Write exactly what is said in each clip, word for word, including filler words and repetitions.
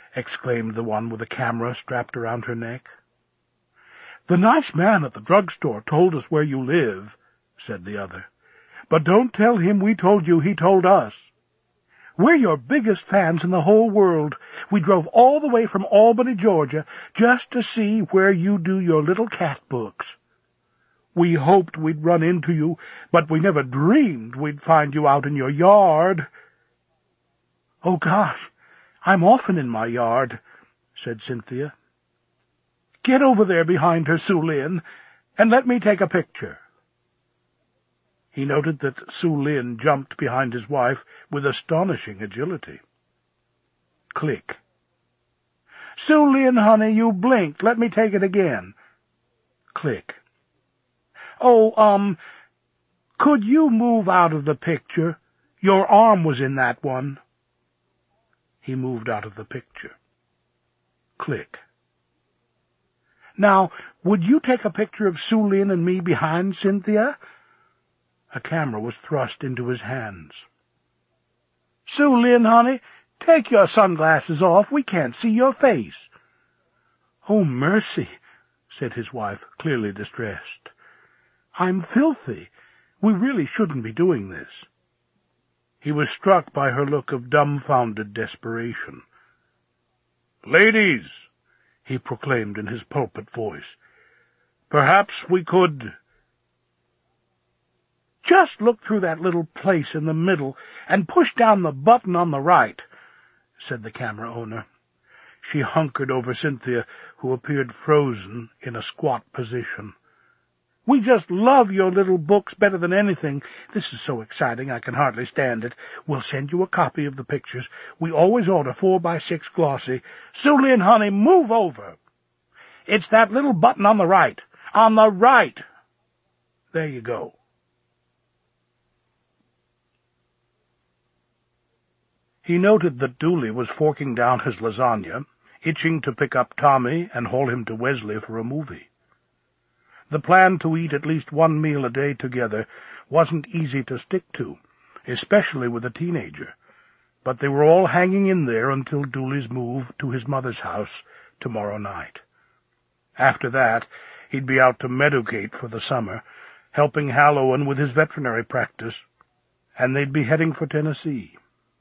exclaimed the one with a camera strapped around her neck. "The nice man at the drugstore told us where you live," said the other. "But don't tell him we told you he told us. We're your biggest fans in the whole world. We drove all the way from Albany, Georgia, just to see where you do your little cat books. We hoped we'd run into you, but we never dreamed we'd find you out in your yard." "Oh, gosh, I'm often in my yard," said Cynthia. "Get over there behind her, Sue Lin, and let me take a picture." He noted that Sue Lin jumped behind his wife with astonishing agility. Click. "Sue Lin, honey, you blinked. Let me take it again." Click. "Oh, um, could you move out of the picture? Your arm was in that one." He moved out of the picture. Click. "Now, would you take a picture of Sue Lin and me behind, Cynthia?" A camera was thrust into his hands. "Sue Lin, honey, take your sunglasses off. We can't see your face." "Oh, mercy," said his wife, clearly distressed. "I'm filthy. We really shouldn't be doing this." He was struck by her look of dumbfounded desperation. "Ladies," he proclaimed in his pulpit voice, "perhaps we could—" "Just look through that little place in the middle and push down the button on the right," said the camera owner. She hunkered over Cynthia, who appeared frozen in a squat position. "We just love your little books better than anything. This is so exciting I can hardly stand it. We'll send you a copy of the pictures. We always order four by six glossy. Sue Lin, honey, move over. It's that little button on the right. On the right. There you go." He noted that Dooley was forking down his lasagna, itching to pick up Tommy and haul him to Wesley for a movie. The plan to eat at least one meal a day together wasn't easy to stick to, especially with a teenager, but they were all hanging in there until Dooley's move to his mother's house tomorrow night. After that, he'd be out to Meadowgate for the summer, helping Hal Owen with his veterinary practice, and they'd be heading for Tennessee.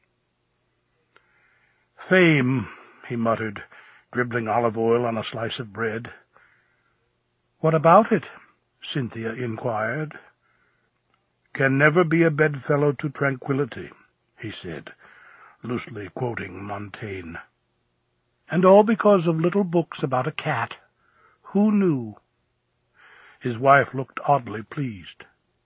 "Fame," he muttered, dribbling olive oil on a slice of bread. "What about it?" Cynthia inquired. "Can never be a bedfellow to tranquillity," he said, loosely quoting Montaigne. "And all because of little books about a cat. Who knew?" His wife looked oddly pleased.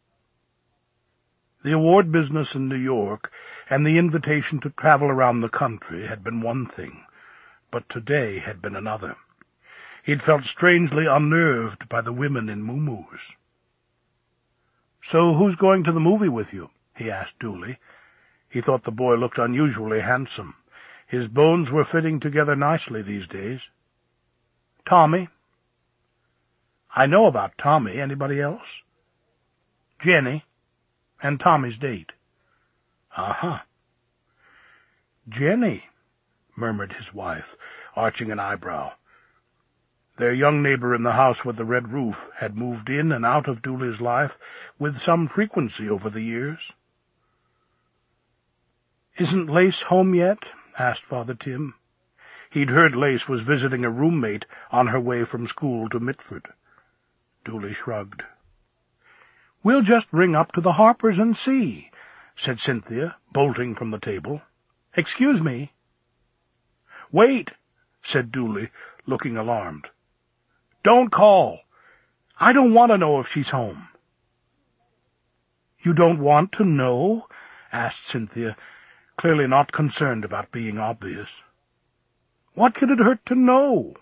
The award business in New York and the invitation to travel around the country had been one thing, but today had been another. He'd felt strangely unnerved by the women in muumuus. "So who's going to the movie with you?" he asked Dooley. He thought the boy looked unusually handsome. His bones were fitting together nicely these days. "Tommy." "I know about Tommy. Anybody else?" "Jenny. And Tommy's date." "Uh-huh." "Jenny," murmured his wife, arching an eyebrow. Their young neighbor in the house with the red roof had moved in and out of Dooley's life with some frequency over the years. "Isn't Lace home yet?" asked Father Tim. He'd heard Lace was visiting a roommate on her way from school to Mitford. Dooley shrugged. "We'll just ring up to the Harpers and see," said Cynthia, bolting from the table. "Excuse me." "Wait," said Dooley, looking alarmed. "Don't call. I don't want to know if she's home." "You don't want to know?" asked Cynthia, clearly not concerned about being obvious. "What could it hurt to know?"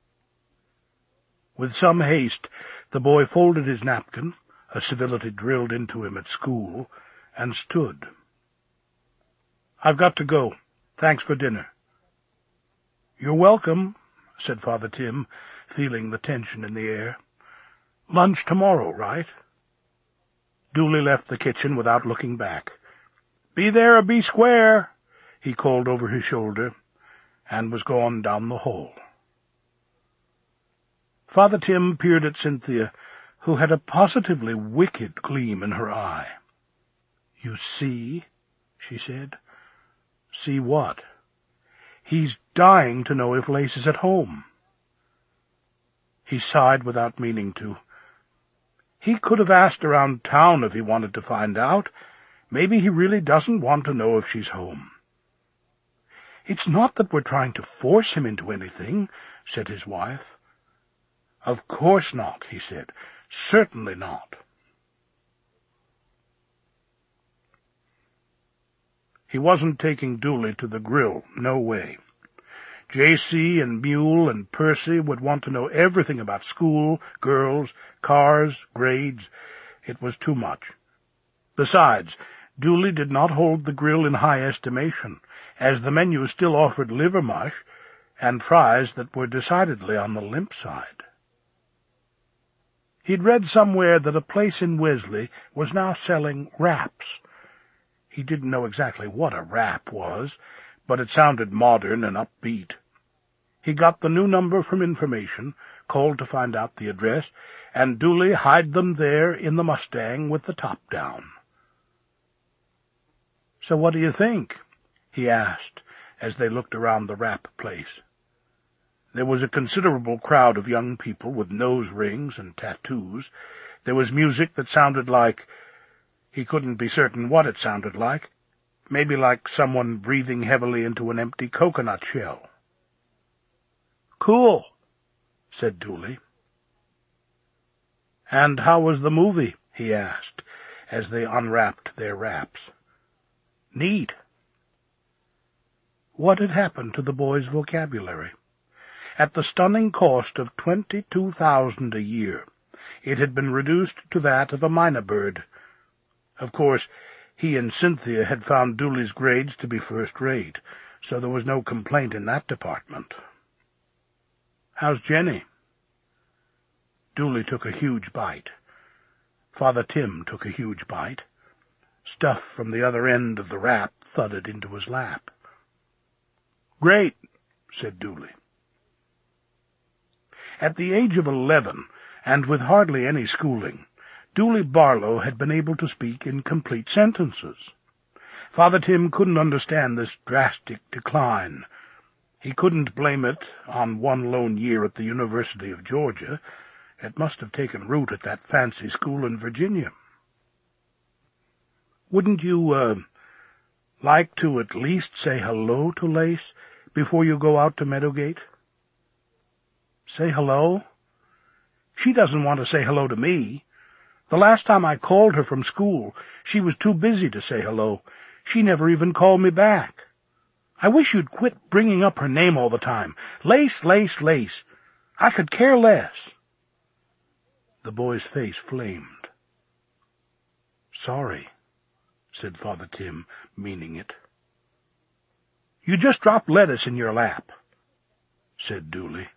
With some haste, the boy folded his napkin, a civility drilled into him at school, and stood. "I've got to go. Thanks for dinner." "You're welcome," said Father Tim, feeling the tension in the air. "Lunch tomorrow, right?" Dooley left the kitchen without looking back. "Be there or be square," he called over his shoulder, and was gone down the hall. Father Tim peered at Cynthia, who had a positively wicked gleam in her eye. "You see?" she said. "See what?" "He's dying to know if Lace is at home." He sighed without meaning to. He could have asked around town if he wanted to find out. Maybe he really doesn't want to know if she's home. "It's not that we're trying to force him into anything," said his wife. "Of course not," he said. "Certainly not." He wasn't taking Dooley to the grill, no way. J C and Mule and Percy would want to know everything about school, girls, cars, grades. It was too much. Besides, Dooley did not hold the grill in high estimation, as the menu still offered liver mush and fries that were decidedly on the limp side. He'd read somewhere that a place in Wesley was now selling wraps. He didn't know exactly what a wrap was, but it sounded modern and upbeat. He got the new number from information, called to find out the address, and Dooley hied them there in the Mustang with the top down. "So what do you think?" he asked, as they looked around the wrap place. There was a considerable crowd of young people with nose rings and tattoos. There was music that sounded like— he couldn't be certain what it sounded like. Maybe like someone breathing heavily into an empty coconut shell. "Cool," said Dooley. "And how was the movie?" he asked, as they unwrapped their wraps. "Neat." What had happened to the boy's vocabulary? At the stunning cost of twenty-two thousand a year, it had been reduced to that of a minor bird. Of course, he and Cynthia had found Dooley's grades to be first-rate, so there was no complaint in that department. "How's Jenny?" Dooley took a huge bite. Father Tim took a huge bite. Stuff from the other end of the wrap thudded into his lap. "Great," said Dooley. At the age of eleven, and with hardly any schooling, Dooley Barlow had been able to speak in complete sentences. Father Tim couldn't understand this drastic decline. He couldn't blame it on one lone year at the University of Georgia. It must have taken root at that fancy school in Virginia. "Wouldn't you, uh, like to at least say hello to Lace before you go out to Meadowgate?" "Say hello? She doesn't want to say hello to me. The last time I called her from school, she was too busy to say hello. She never even called me back. I wish you'd quit bringing up her name all the time. Lace, Lace, Lace. I could care less." The boy's face flamed. "Sorry," said Father Tim, meaning it. "You just dropped lettuce in your lap," said Dooley.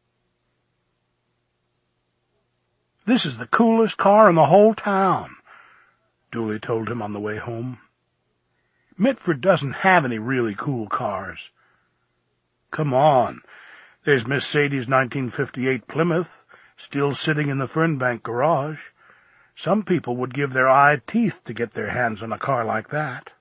"This is the coolest car in the whole town," Dooley told him on the way home. "Mitford doesn't have any really cool cars." "Come on. There's Miss Sadie's nineteen fifty-eight Plymouth, still sitting in the Fernbank garage. Some people would give their eye teeth to get their hands on a car like that."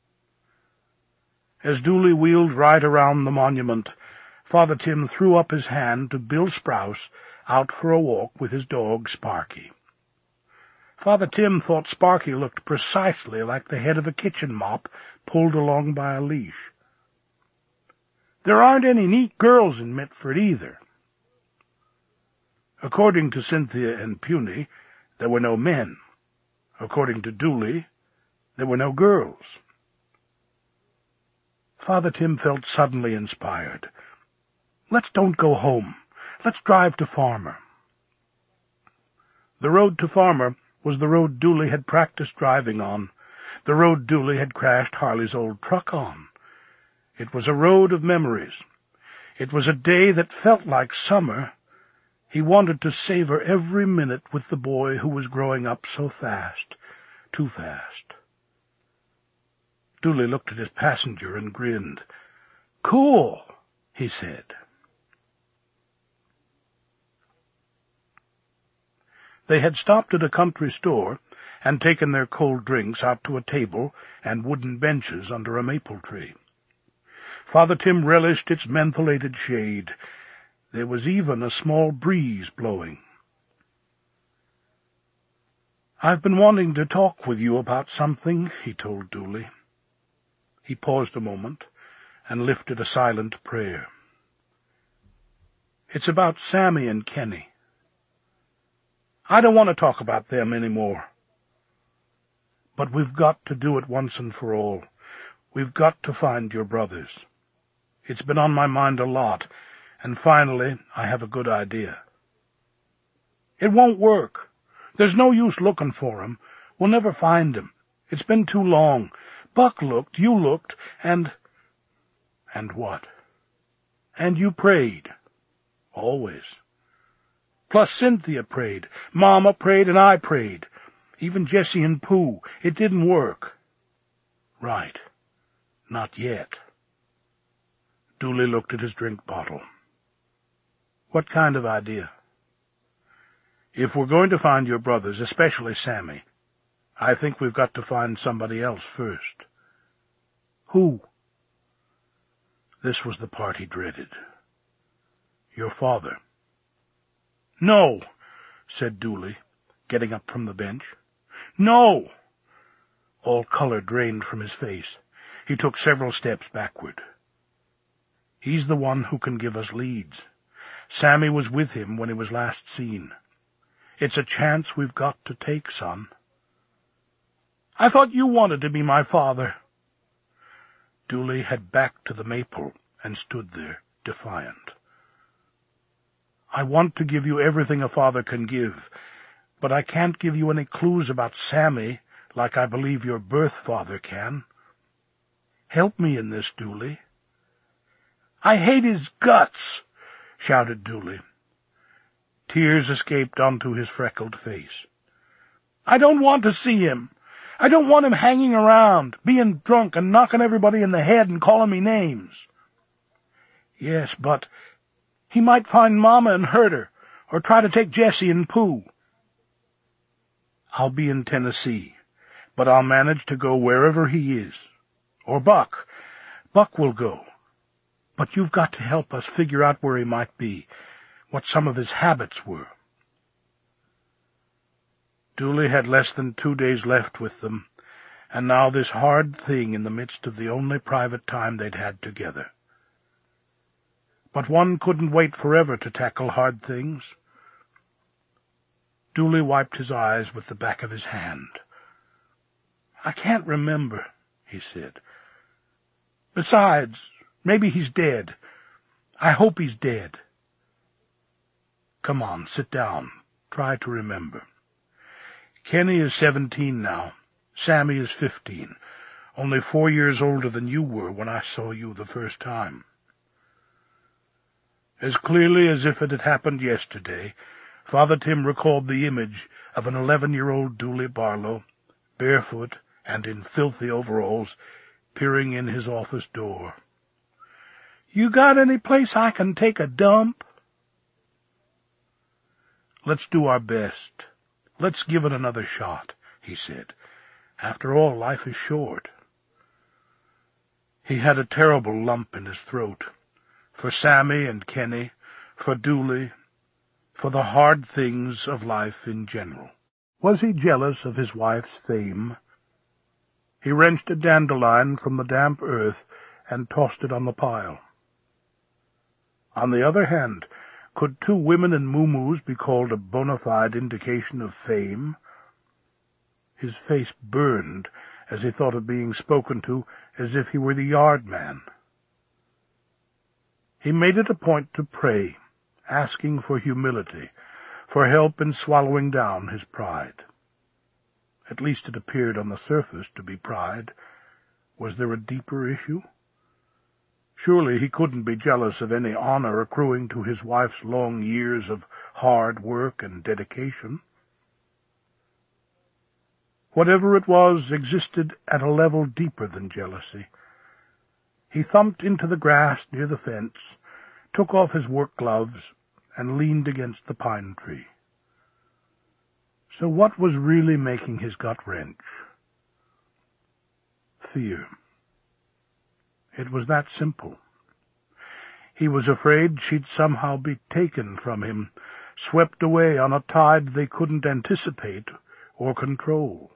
As Dooley wheeled right around the monument, Father Tim threw up his hand to Bill Sprouse, out for a walk with his dog Sparky. Father Tim thought Sparky looked precisely like the head of a kitchen mop pulled along by a leash. There aren't any neat girls in Mitford either. According to Cynthia and Puny, there were no men. According to Dooley, there were no girls. Father Tim felt suddenly inspired. "Let's don't go home. Let's drive to Farmer." The road to Farmer was the road Dooley had practiced driving on, the road Dooley had crashed Harley's old truck on. It was a road of memories. It was a day that felt like summer. He wanted to savor every minute with the boy who was growing up so fast, too fast. Dooley looked at his passenger and grinned. "Cool," he said. They had stopped at a country store and taken their cold drinks out to a table and wooden benches under a maple tree. Father Tim relished its mentholated shade. There was even a small breeze blowing. "I've been wanting to talk with you about something," he told Dooley. He paused a moment and lifted a silent prayer. "It's about Sammy and Kenny. I don't want to talk about them any more. But we've got to do it once and for all. We've got to find your brothers. It's been on my mind a lot, and finally I have a good idea. It won't work. There's no use looking for 'em. We'll never find 'em. It's been too long. Buck looked, you looked, and—" "And what?" "And you prayed. Always. Plus Cynthia prayed, Mama prayed, and I prayed. Even Jessie and Pooh. It didn't work." "Right. Not yet." Dooley looked at his drink bottle. "What kind of idea?" "If we're going to find your brothers, especially Sammy, I think we've got to find somebody else first." "Who?" This was the part he dreaded. "Your father." "No," said Dooley, getting up from the bench. "No!" All color drained from his face. He took several steps backward. "He's the one who can give us leads. Sammy was with him when he was last seen. It's a chance we've got to take, son." "I thought you wanted to be my father." Dooley had backed to the maple and stood there, defiant. "I want to give you everything a father can give, but I can't give you any clues about Sammy like I believe your birth father can. Help me in this, Dooley." "I hate his guts," shouted Dooley. Tears escaped onto his freckled face. "I don't want to see him. I don't want him hanging around, being drunk and knocking everybody in the head and calling me names." "Yes, but he might find Mama and hurt her, or try to take Jessie and Pooh." "I'll be in Tennessee, but I'll manage to go wherever he is. Or Buck. Buck will go. But you've got to help us figure out where he might be, what some of his habits were." Dooley had less than two days left with them, and now this hard thing in the midst of the only private time they'd had together. But one couldn't wait forever to tackle hard things. Dooley wiped his eyes with the back of his hand. "I can't remember," he said. "Besides, maybe he's dead. I hope he's dead." "Come on, sit down. Try to remember. Kenny is seventeen now. Sammy is fifteen, only four years older than you were when I saw you the first time." As clearly as if it had happened yesterday, Father Tim recalled the image of an eleven-year-old Dooley Barlow, barefoot and in filthy overalls, peering in his office door. "You got any place I can take a dump?" "Let's do our best. Let's give it another shot," he said. "After all, life is short." He had a terrible lump in his throat. For Sammy and Kenny, for Dooley, for the hard things of life in general. Was he jealous of his wife's fame? He wrenched a dandelion from the damp earth and tossed it on the pile. On the other hand, could two women in muumuus be called a bona fide indication of fame? His face burned as he thought of being spoken to as if he were the yard man. He made it a point to pray, asking for humility, for help in swallowing down his pride. At least it appeared on the surface to be pride. Was there a deeper issue? Surely he couldn't be jealous of any honor accruing to his wife's long years of hard work and dedication. Whatever it was existed at a level deeper than jealousy. He thumped into the grass near the fence, took off his work gloves, and leaned against the pine tree. So what was really making his gut wrench? Fear. It was that simple. He was afraid she'd somehow be taken from him, swept away on a tide they couldn't anticipate or control.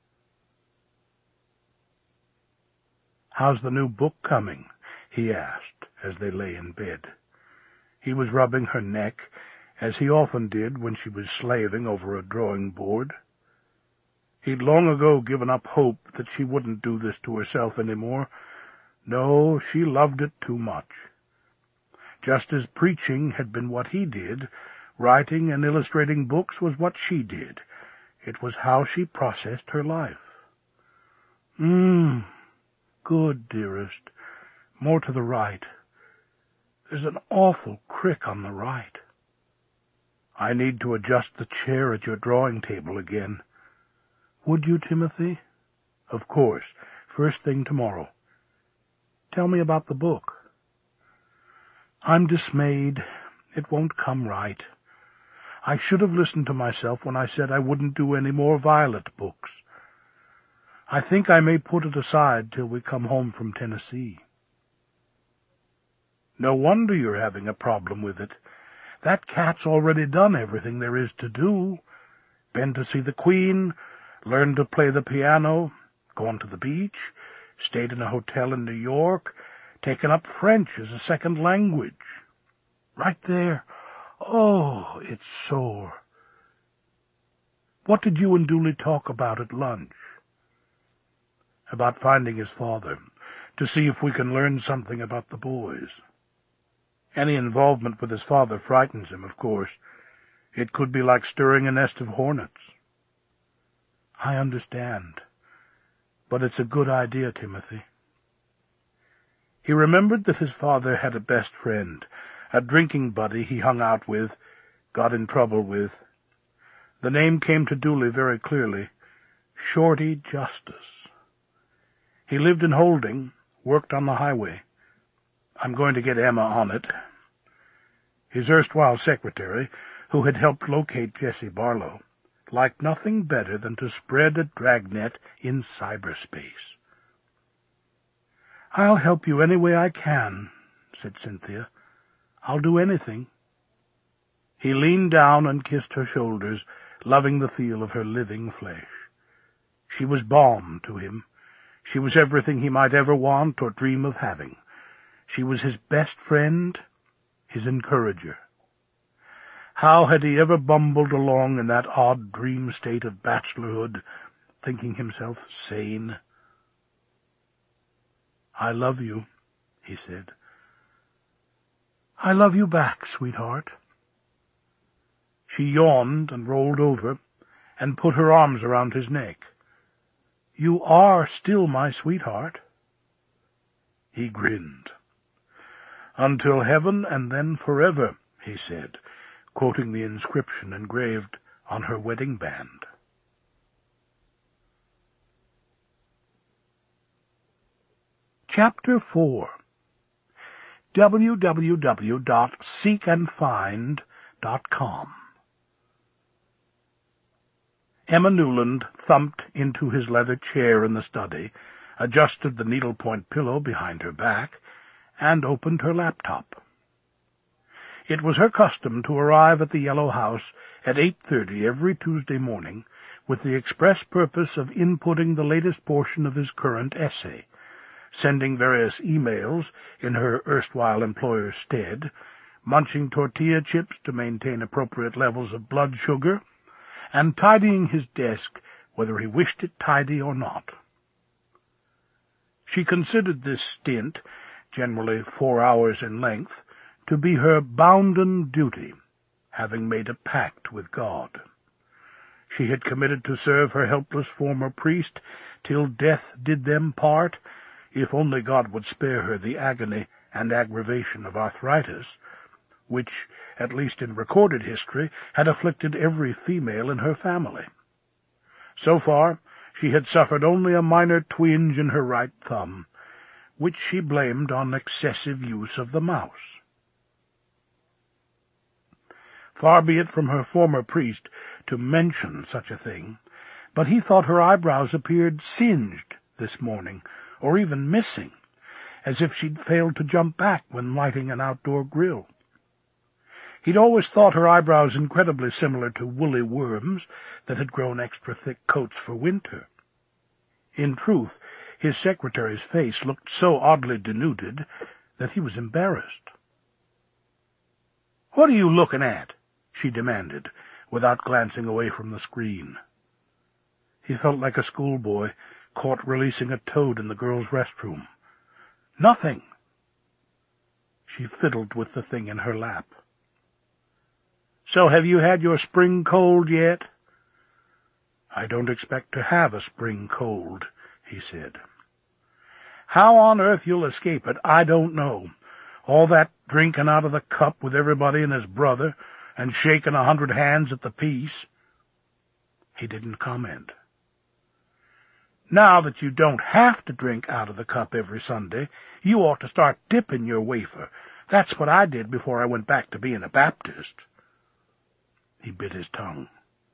"How's the new book coming?" he asked as they lay in bed. He was rubbing her neck, as he often did when she was slaving over a drawing-board. He'd long ago given up hope that she wouldn't do this to herself any more. No, she loved it too much. Just as preaching had been what he did, writing and illustrating books was what she did. It was how she processed her life. Mmm, good, dearest. More to the right. There's an awful crick on the right. I need to adjust the chair at your drawing table again. Would you, Timothy? Of course, first thing tomorrow. Tell me about the book. I'm dismayed. It won't come right. I should have listened to myself when I said I wouldn't do any more Violet books. I think I may put it aside till we come home from Tennessee. No wonder you're having a problem with it. That cat's already done everything there is to do. Been to see the Queen, learned to play the piano, gone to the beach, stayed in a hotel in New York, taken up French as a second language. Right there. Oh, it's sore. What did you and Dooley talk about at lunch? About finding his father, to see if we can learn something about the boys. Any involvement with his father frightens him, of course. It could be like stirring a nest of hornets. I understand. But it's a good idea, Timothy. He remembered that his father had a best friend, a drinking buddy he hung out with, got in trouble with. The name came to Dooley very clearly, Shorty Justice. He lived in Holding, worked on the highway. I'm going to get Emma on it. His erstwhile secretary, who had helped locate Jessie Barlow, liked nothing better than to spread a dragnet in cyberspace. I'll help you any way I can, said Cynthia. I'll do anything. He leaned down and kissed her shoulders, loving the feel of her living flesh. She was balm to him. She was everything he might ever want or dream of having. She was his best friend, his encourager. How had he ever bumbled along in that odd dream state of bachelorhood, thinking himself sane? I love you, he said. I love you back, sweetheart. She yawned and rolled over and put her arms around his neck. You are still my sweetheart. He grinned. Until heaven and then forever, he said, quoting the inscription engraved on her wedding band. Chapter four. w w w dot seek and find dot com. Emma Newland thumped into his leather chair in the study, adjusted the needlepoint pillow behind her back, and opened her laptop. It was her custom to arrive at the Yellow House at eight thirty every Tuesday morning with the express purpose of inputting the latest portion of his current essay, sending various emails in her erstwhile employer's stead, munching tortilla chips to maintain appropriate levels of blood sugar, and tidying his desk whether he wished it tidy or not. She considered this stint, generally four hours in length, to be her bounden duty, having made a pact with God. She had committed to serve her helpless former priest till death did them part, if only God would spare her the agony and aggravation of arthritis, which, at least in recorded history, had afflicted every female in her family. So far, she had suffered only a minor twinge in her right thumb, which she blamed on excessive use of the mouse. Far be it from her former priest to mention such a thing, but he thought her eyebrows appeared singed this morning, or even missing, as if she'd failed to jump back when lighting an outdoor grill. He'd always thought her eyebrows incredibly similar to woolly worms that had grown extra thick coats for winter. In truth, his secretary's face looked so oddly denuded that he was embarrassed. "What are you looking at?" she demanded, without glancing away from the screen. He felt like a schoolboy caught releasing a toad in the girls' restroom. "Nothing." She fiddled with the thing in her lap. "So have you had your spring cold yet?" "I don't expect to have a spring cold," he said. "How on earth you'll escape it, I don't know. All that drinking out of the cup with everybody and his brother, and shaking a hundred hands at the peace." He didn't comment. "Now that you don't have to drink out of the cup every Sunday, you ought to start dipping your wafer. That's what I did before I went back to being a Baptist." He bit his tongue.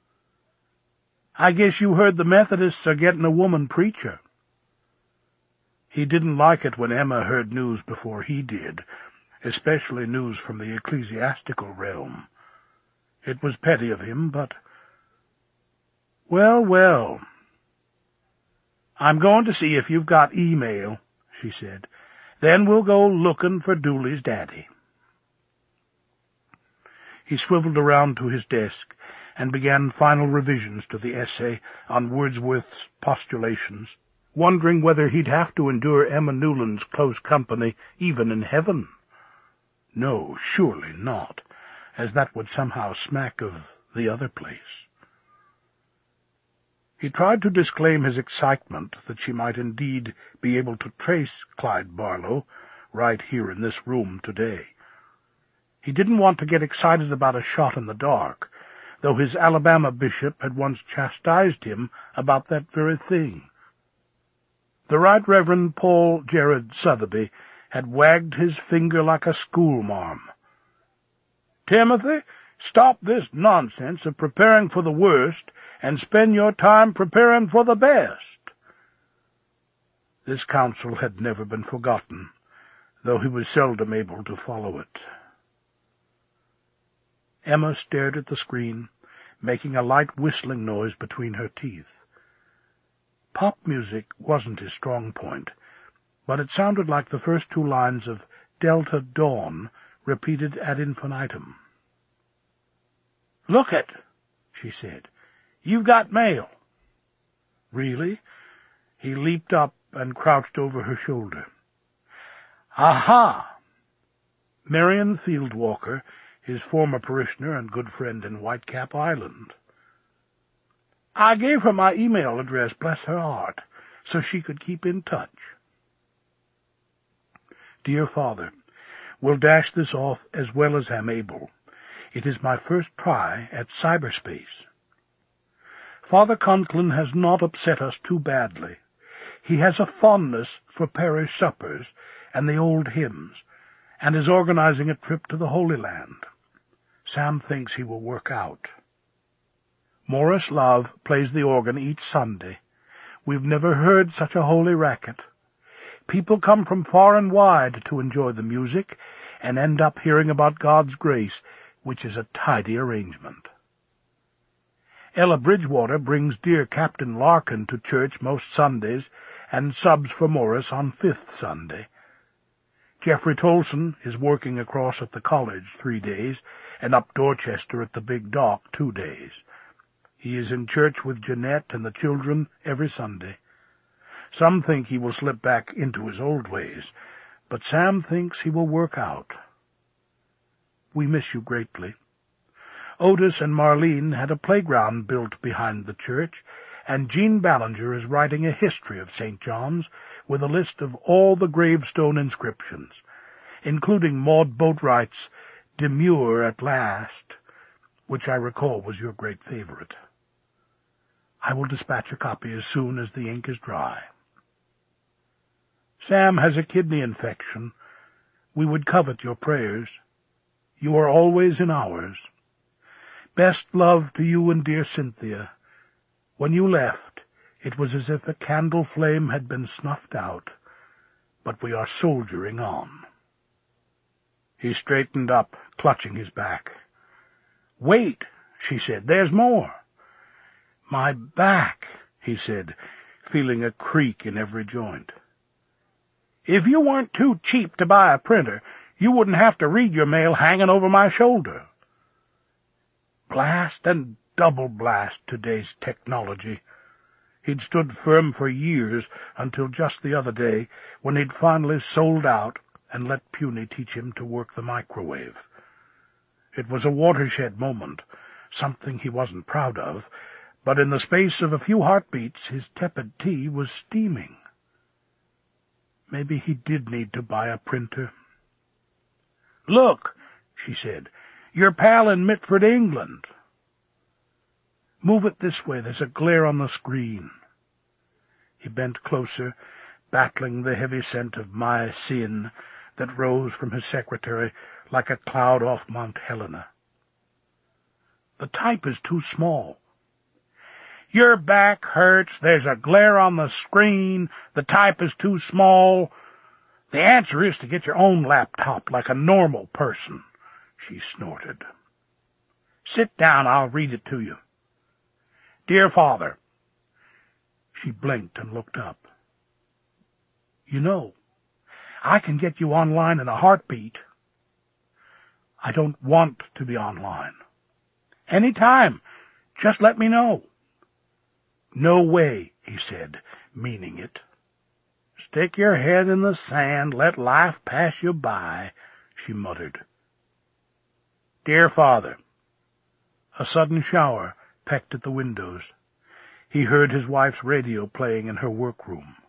"I guess you heard the Methodists are getting a woman preacher." He didn't like it when Emma heard news before he did, especially news from the ecclesiastical realm. It was petty of him, but— "Well, well. I'm going to see if you've got email," she said. "Then we'll go looking for Dooley's daddy." He swiveled around to his desk and began final revisions to the essay on Wordsworth's postulations, wondering whether he'd have to endure Emma Newland's close company even in heaven. No, surely not, as that would somehow smack of the other place. He tried to disclaim his excitement that she might indeed be able to trace Clyde Barlow right here in this room today. He didn't want to get excited about a shot in the dark, though his Alabama bishop had once chastised him about that very thing. The Right Reverend Paul Jared Sotheby had wagged his finger like a schoolmarm. "Timothy, stop this nonsense of preparing for the worst and spend your time preparing for the best." This counsel had never been forgotten, though he was seldom able to follow it. Emma stared at the screen, making a light whistling noise between her teeth. Pop music wasn't his strong point, but it sounded like the first two lines of Delta Dawn repeated ad infinitum. "Look it," she said. "You've got mail." "Really?" He leaped up and crouched over her shoulder. "Aha!" Marion Fieldwalker, his former parishioner and good friend in Whitecap Island. "I gave her my email address, bless her heart, so she could keep in touch." "Dear Father, we'll dash this off as well as am able. It is my first try at cyberspace. Father Conklin has not upset us too badly. He has a fondness for parish suppers and the old hymns, and is organizing a trip to the Holy Land. Sam thinks he will work out. Morris Love plays the organ each Sunday. We've never heard such a holy racket. People come from far and wide to enjoy the music, and end up hearing about God's grace, which is a tidy arrangement. Ella Bridgewater brings dear Captain Larkin to church most Sundays, and subs for Morris on fifth Sunday. Jeffrey Tolson is working across at the college three days, and up Dorchester at the big dock two days. He is in church with Jeanette and the children every Sunday. Some think he will slip back into his old ways, but Sam thinks he will work out. We miss you greatly. Otis and Marlene had a playground built behind the church, and Jean Ballinger is writing a history of Saint John's with a list of all the gravestone inscriptions, including Maud Boatwright's Demure at Last, which I recall was your great favorite. I will dispatch a copy as soon as the ink is dry. Sam has a kidney infection. We would covet your prayers. You are always in ours. Best love to you and dear Cynthia. When you left, it was as if a candle flame had been snuffed out, but we are soldiering on." He straightened up, clutching his back. "Wait," she said, "there's more." "My back," he said, feeling a creak in every joint. "If you weren't too cheap to buy a printer, you wouldn't have to read your mail hanging over my shoulder." Blast and double blast today's technology. He'd stood firm for years until just the other day, when he'd finally sold out and let Puny teach him to work the microwave. It was a watershed moment, something he wasn't proud of, but in the space of a few heartbeats his tepid tea was steaming. Maybe he did need to buy a printer. "Look," she said, "your pal in Mitford, England." "Move it this way, there's a glare on the screen." He bent closer, battling the heavy scent of mycin that rose from his secretary like a cloud off Mount Helena. "The type is too small." "Your back hurts, there's a glare on the screen, the type is too small. The answer is to get your own laptop like a normal person," she snorted. "Sit down, I'll read it to you. Dear Father." She blinked and looked up. "You know, I can get you online in a heartbeat." "I don't want to be online." "Any time. Just let me know." "No way," he said, meaning it. "Stick your head in the sand, let life pass you by," she muttered. Dear Father. A sudden shower pecked at the windows. He heard his wife's radio playing in her workroom.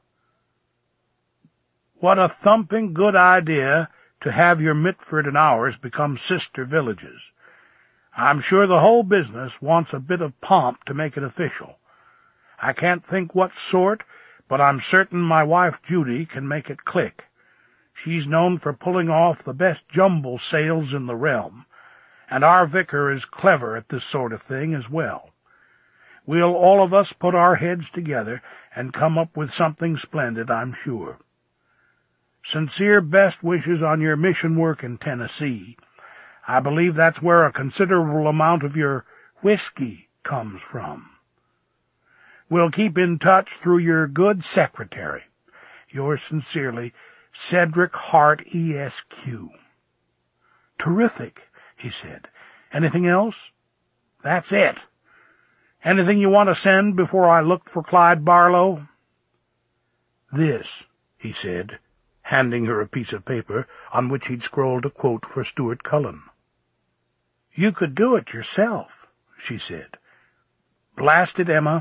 "What a thumping good idea to have your Mitford and ours become sister villages. I'm sure the whole business wants a bit of pomp to make it official. I can't think what sort, but I'm certain my wife Judy can make it click. She's known for pulling off the best jumble sales in the realm, and our vicar is clever at this sort of thing as well. We'll all of us put our heads together and come up with something splendid, I'm sure. Sincere best wishes on your mission work in Tennessee. I believe that's where a considerable amount of your whiskey comes from. We'll keep in touch through your good secretary. Yours sincerely, Cedric Hart, E S Q. Terrific, he said. Anything else? That's it. Anything you want to send before I look for Clyde Barlow? This, he said, handing her a piece of paper on which he'd scrawled a quote for Stuart Cullen. You could do it yourself, she said. Blast it, Emma.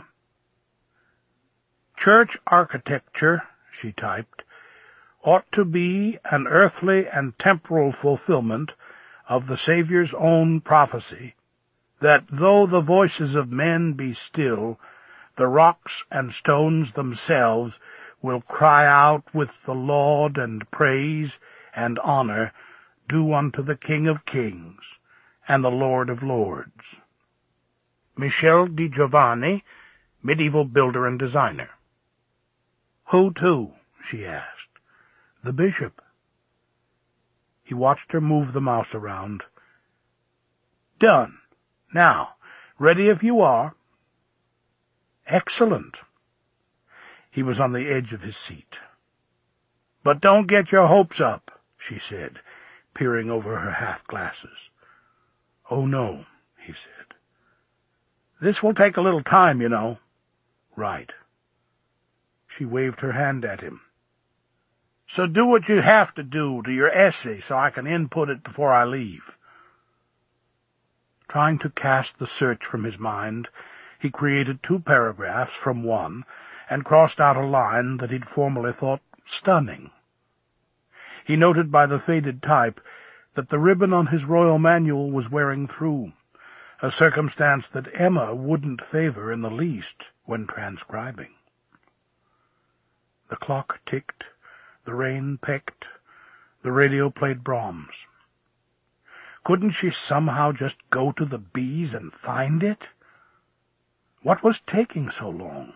Church architecture, she typed, ought to be an earthly and temporal fulfillment of the Saviour's own prophecy, that though the voices of men be still, the rocks and stones themselves will cry out with the laud and praise and honor due unto the King of Kings and the Lord of Lords. Michel di Giovanni, medieval builder and designer. Who to? She asked. The bishop. He watched her move the mouse around. Done. Now, ready if you are. Excellent. He was on the edge of his seat. But don't get your hopes up, she said, peering over her half-glasses. Oh, no, he said. This will take a little time, you know. Right. She waved her hand at him. So do what you have to do to your essay so I can input it before I leave. Trying to cast the search from his mind, he created two paragraphs from one and crossed out a line that he'd formerly thought stunning. He noted by the faded type that the ribbon on his royal manual was wearing through, a circumstance that Emma wouldn't favor in the least when transcribing. The clock ticked, the rain pecked, the radio played Brahms. Couldn't she somehow just go to the bees and find it? What was taking so long?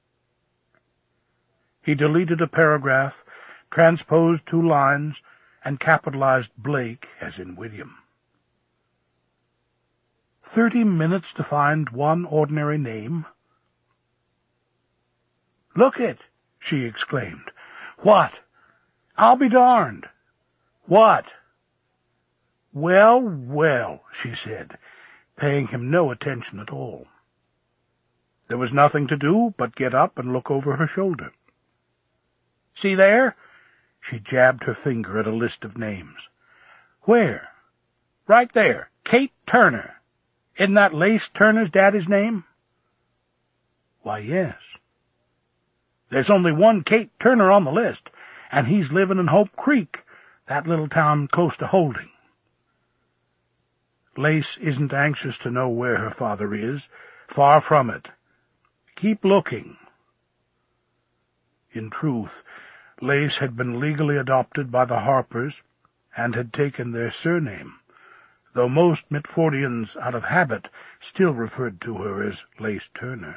He deleted a paragraph, transposed two lines, and capitalized Blake as in William. Thirty minutes to find one ordinary name? "Look it!" she exclaimed. "What?" "I'll be darned." "What?" "Well, well," she said, paying him no attention at all. There was nothing to do but get up and look over her shoulder. "See there?" She jabbed her finger at a list of names. "Where?" "Right there. Kate Turner. Isn't that Lace Turner's daddy's name?" "Why, yes." "There's only one Kate Turner on the list, and he's living in Hope Creek, that little town close to Holding. Lace isn't anxious to know where her father is. Far from it. Keep looking." In truth, Lace had been legally adopted by the Harpers and had taken their surname, though most Mitfordians, out of habit, still referred to her as Lace Turner.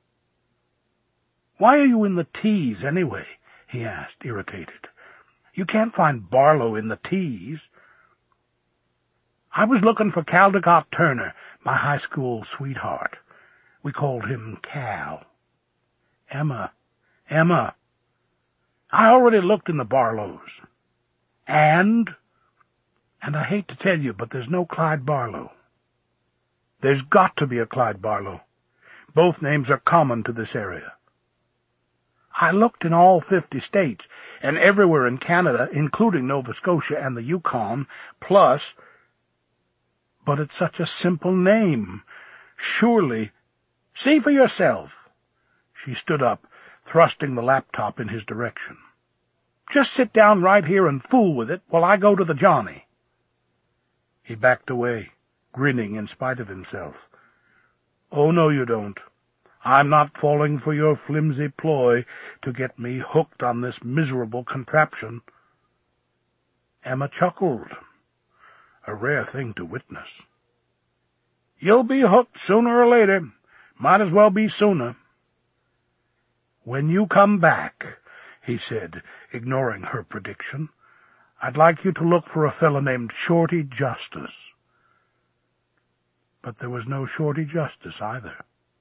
"Why are you in the T's, anyway?" he asked, irritated. "You can't find Barlow in the T's." "I was looking for Caldecott Turner, my high school sweetheart. We called him Cal." "Emma, Emma." "I already looked in the Barlows." "And?" "And I hate to tell you, but there's no Clyde Barlow." "There's got to be a Clyde Barlow. Both names are common to this area." "I looked in all fifty states, and everywhere in Canada, including Nova Scotia and the Yukon, plus—" "But it's such a simple name. Surely—" "See for yourself." She stood up, thrusting the laptop in his direction. "Just sit down right here and fool with it while I go to the Johnny." He backed away, grinning in spite of himself. "Oh, no, you don't. I'm not falling for your flimsy ploy to get me hooked on this miserable contraption." Emma chuckled, a rare thing to witness. "You'll be hooked sooner or later. Might as well be sooner." "When you come back," he said, ignoring her prediction, "I'd like you to look for a fellow named Shorty Justice." But there was no Shorty Justice either.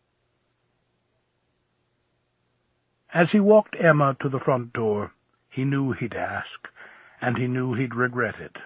As he walked Emma to the front door, he knew he'd ask, and he knew he'd regret it.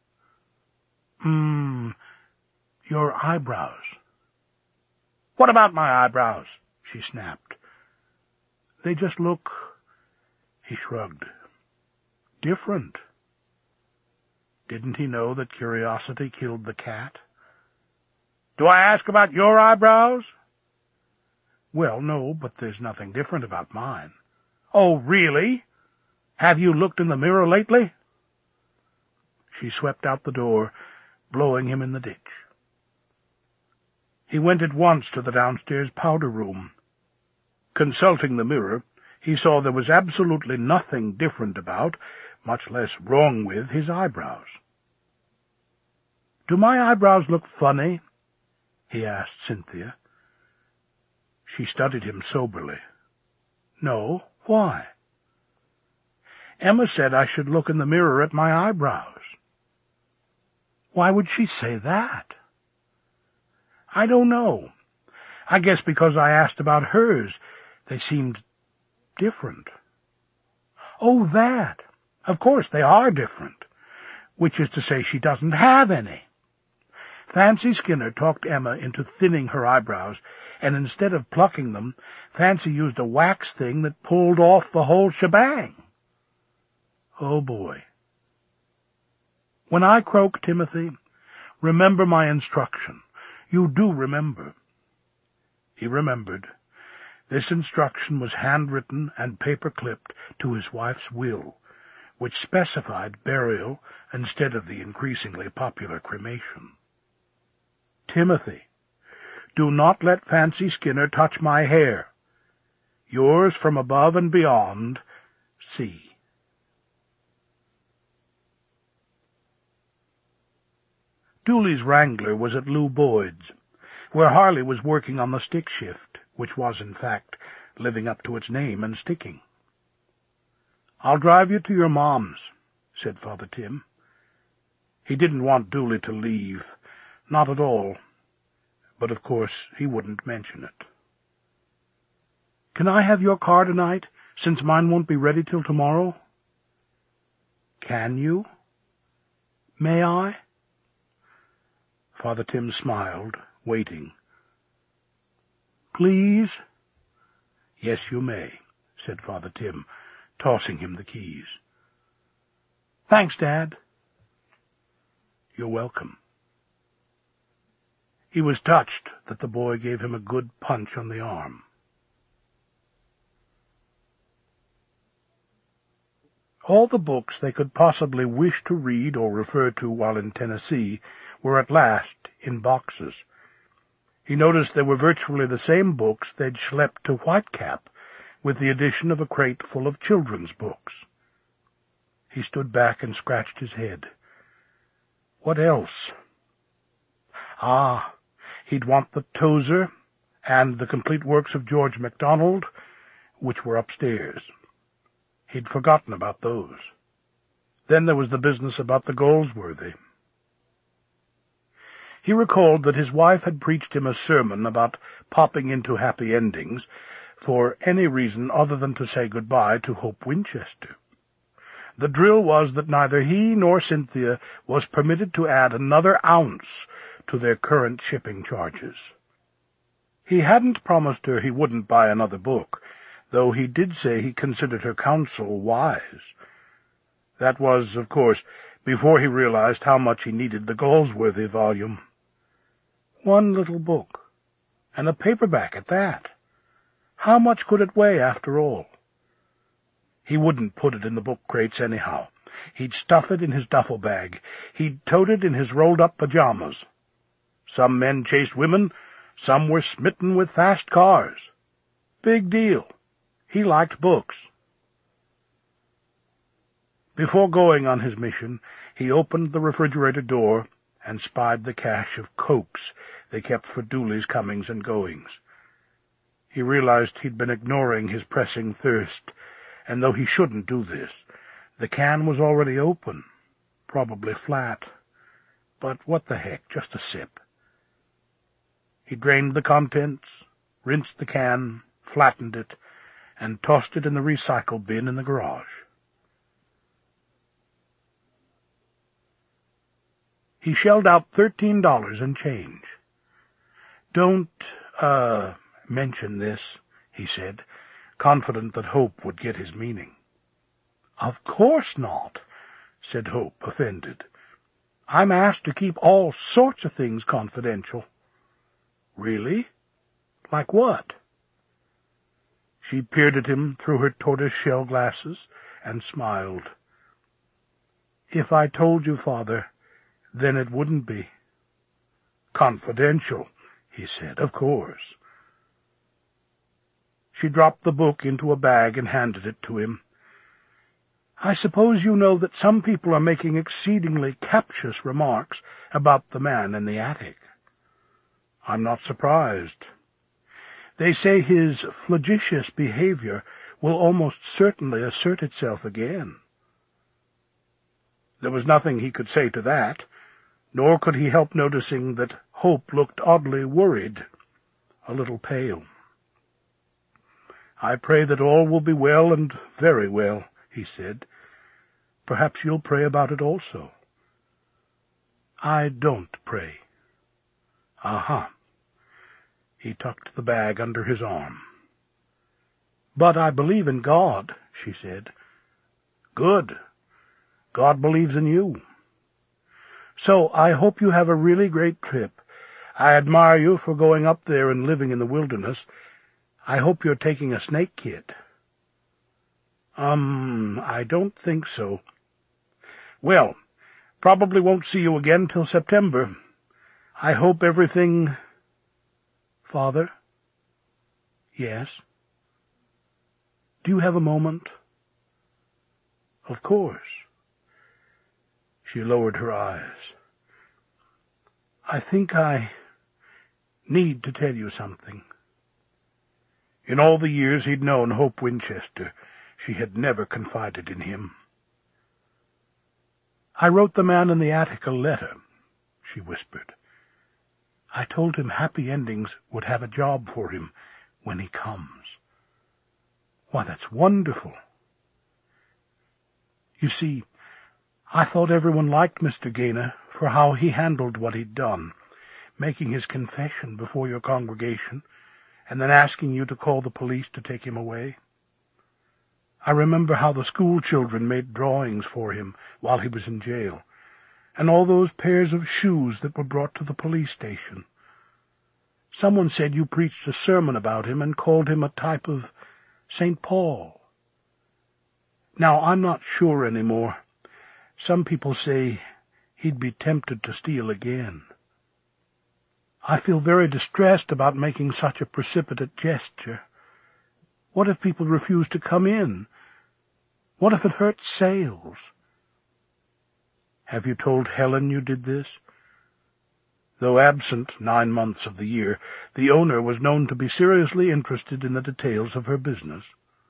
Hmm, your eyebrows." "What about my eyebrows?" she snapped. "They just look—" He shrugged. "Different." Didn't he know that curiosity killed the cat? "Do I ask about your eyebrows?" "Well, no, but there's nothing different about mine." "Oh, really? Have you looked in the mirror lately?" She swept out the door, blowing him in the ditch. He went at once to the downstairs powder room. Consulting the mirror, he saw there was absolutely nothing different about, much less wrong with, his eyebrows. "Do my eyebrows look funny?" he asked Cynthia. She studied him soberly. "No. Why?" "Emma said I should look in the mirror at my eyebrows." "Why would she say that?" "I don't know. I guess because I asked about hers. They seemed different." "Oh, that! Of course they are different. Which is to say she doesn't have any." Fancy Skinner talked Emma into thinning her eyebrows, and instead of plucking them, Fancy used a wax thing that pulled off the whole shebang. Oh, boy. "When I croak, Timothy, remember my instruction. You do remember." He remembered. This instruction was handwritten and paper-clipped to his wife's will, which specified burial instead of the increasingly popular cremation. "Timothy, do not let Fancy Skinner touch my hair. Yours from above and beyond, C." Dooley's Wrangler was at Lou Boyd's, where Harley was working on the stick shift, which was, in fact, living up to its name and sticking. "I'll drive you to your mom's," said Father Tim. He didn't want Dooley to leave, not at all, but of course he wouldn't mention it. "Can I have your car tonight, since mine won't be ready till tomorrow?" "Can you? May I?" Father Tim smiled, waiting. "Please?" "Yes, you may," said Father Tim, tossing him the keys. "Thanks, Dad." "You're welcome." He was touched that the boy gave him a good punch on the arm. All the books they could possibly wish to read or refer to while in Tennessee were at last in boxes. He noticed they were virtually the same books they'd schlepped to Whitecap, with the addition of a crate full of children's books. He stood back and scratched his head. What else? Ah, he'd want the Tozer and the complete works of George MacDonald, which were upstairs. He'd forgotten about those. Then there was the business about the Goldsworthy. He recalled that his wife had preached him a sermon about popping into happy endings for any reason other than to say goodbye to Hope Winchester. The drill was that neither he nor Cynthia was permitted to add another ounce to their current shipping charges. He hadn't promised her he wouldn't buy another book, though he did say he considered her counsel wise. That was, of course, before he realized how much he needed the Galsworthy volume. One little book, and a paperback at that. How much could it weigh, after all? He wouldn't put it in the book crates anyhow. He'd stuff it in his duffel bag. He'd tote it in his rolled-up pajamas. Some men chased women, some were smitten with fast cars. Big deal. He liked books. Before going on his mission, he opened the refrigerator door and spied the cache of Cokes they kept for Dooley's comings and goings. He realized he'd been ignoring his pressing thirst, and though he shouldn't do this, the can was already open, probably flat. But what the heck, just a sip. He drained the contents, rinsed the can, flattened it, and tossed it in the recycle bin in the garage. He shelled out thirteen dollars and change. "Don't, uh, mention this," he said, confident that Hope would get his meaning. "Of course not," said Hope, offended. "I'm asked to keep all sorts of things confidential." "Really? Like what?" She peered at him through her tortoise-shell glasses and smiled. "If I told you, Father, then it wouldn't be." "Confidential," he said, "of course." She dropped the book into a bag and handed it to him. "I suppose you know that some people are making exceedingly captious remarks about the man in the attic." "I'm not surprised." "They say his flagitious behavior will almost certainly assert itself again." There was nothing he could say to that, nor could he help noticing that Hope looked oddly worried, a little pale. "I pray that all will be well and very well," he said. "Perhaps you'll pray about it also." "I don't pray." "Aha." He tucked the bag under his arm. "But I believe in God," she said. "Good. God believes in you. So I hope you have a really great trip. I admire you for going up there and living in the wilderness. I hope you're taking a snake kit." Um, I don't think so." "Well, probably won't see you again till September. I hope everything—" "Father?" "Yes?" "Do you have a moment?" "Of course." She lowered her eyes. I think I need to tell you something. In all the years he'd known Hope Winchester, she had never confided in him. I wrote the man in the attic a letter, she whispered. I told him Happy Endings would have a job for him when he comes. Why, that's wonderful. You see, I thought everyone liked Mister Gaynor for how he handled what he'd done, making his confession before your congregation, and then asking you to call the police to take him away. I remember how the school children made drawings for him while he was in jail, and all those pairs of shoes that were brought to the police station. Someone said you preached a sermon about him and called him a type of Saint Paul. Now, I'm not sure any more. Some people say he'd be tempted to steal again. I feel very distressed about making such a precipitate gesture. What if people refuse to come in? What if it hurts sales? Have you told Helen you did this? Though absent nine months of the year, the owner was known to be seriously interested in the details of her business.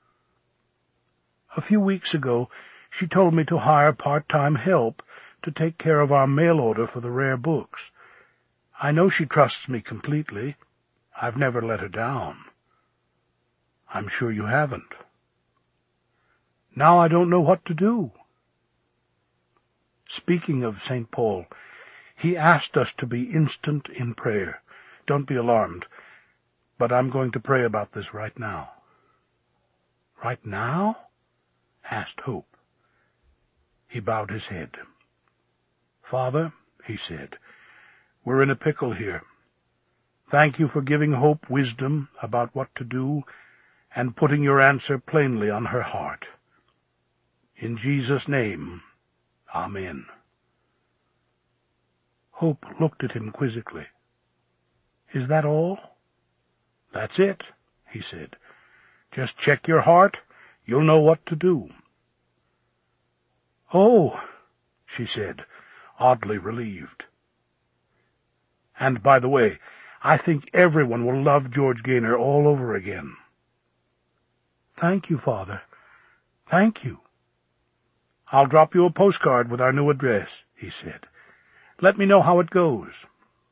A few weeks ago, she told me to hire part-time help to take care of our mail order for the rare books. I know she trusts me completely. I've never let her down. I'm sure you haven't. Now I don't know what to do. Speaking of Saint Paul, he asked us to be instant in prayer. Don't be alarmed, but I'm going to pray about this right now. Right now? Asked Hope. He bowed his head. Father, he said, we're in a pickle here. Thank you for giving Hope wisdom about what to do and putting your answer plainly on her heart. In Jesus' name, Amen. Hope looked at him quizzically. Is that all? That's it, he said. Just check your heart. You'll know what to do. Oh, she said, oddly relieved. And, by the way, I think everyone will love George Gaynor all over again. Thank you, Father. Thank you. I'll drop you a postcard with our new address, he said. Let me know how it goes.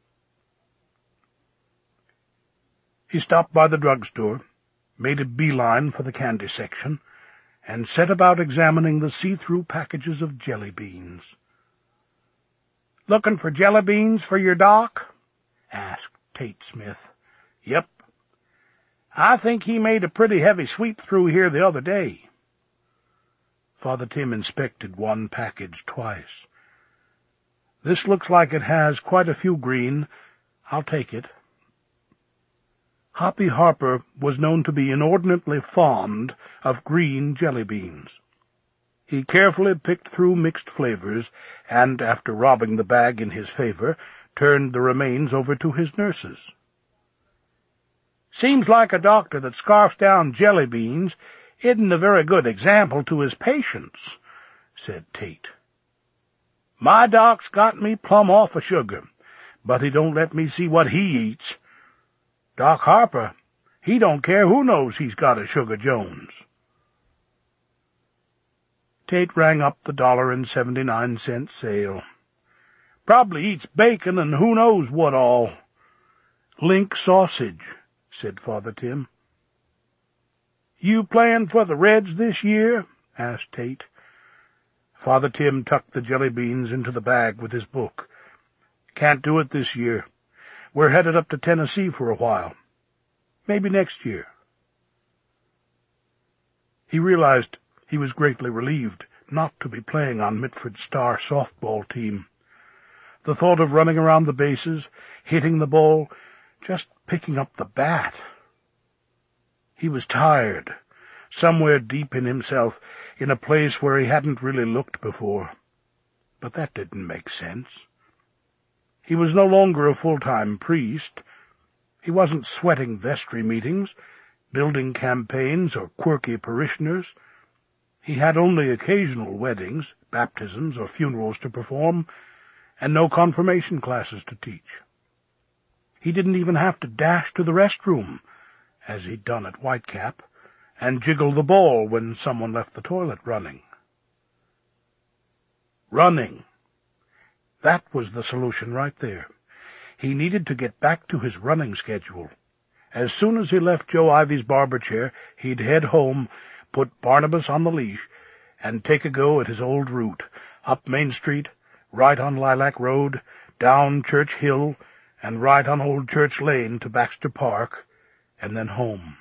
He stopped by the drugstore, made a beeline for the candy section, and set about examining the see-through packages of jelly beans. "Looking for jelly beans for your doc?" asked Tate Smith. "Yep. I think he made a pretty heavy sweep through here the other day." Father Tim inspected one package twice. "This looks like it has quite a few green. I'll take it." Hoppy Harper was known to be inordinately fond of green jelly beans. He carefully picked through mixed flavors, and, after robbing the bag in his favor, turned the remains over to his nurses. "Seems like a doctor that scarfs down jelly beans isn't a very good example to his patients," said Tate. "My doc's got me plumb off of sugar, but he don't let me see what he eats. Doc Harper, he don't care who knows he's got a Sugar Jones." Tate rang up the dollar and seventy-nine cent sale. "Probably eats bacon and who knows what all." "Link sausage," said Father Tim. "You playing for the Reds this year?" asked Tate. Father Tim tucked the jelly beans into the bag with his book. "Can't do it this year. We're headed up to Tennessee for a while. Maybe next year." He realized he was greatly relieved not to be playing on Mitford's star softball team. The thought of running around the bases, hitting the ball, just picking up the bat. He was tired, somewhere deep in himself, in a place where he hadn't really looked before. But that didn't make sense. He was no longer a full-time priest. He wasn't sweating vestry meetings, building campaigns, or quirky parishioners. He had only occasional weddings, baptisms, or funerals to perform, and no confirmation classes to teach. He didn't even have to dash to the restroom, as he'd done at Whitecap, and jiggle the ball when someone left the toilet running. Running. That was the solution right there. He needed to get back to his running schedule. As soon as he left Joe Ivy's barber chair, he'd head home, put Barnabas on the leash, and take a go at his old route, up Main Street, right on Lilac Road, down Church Hill, and right on Old Church Lane to Baxter Park, and then home.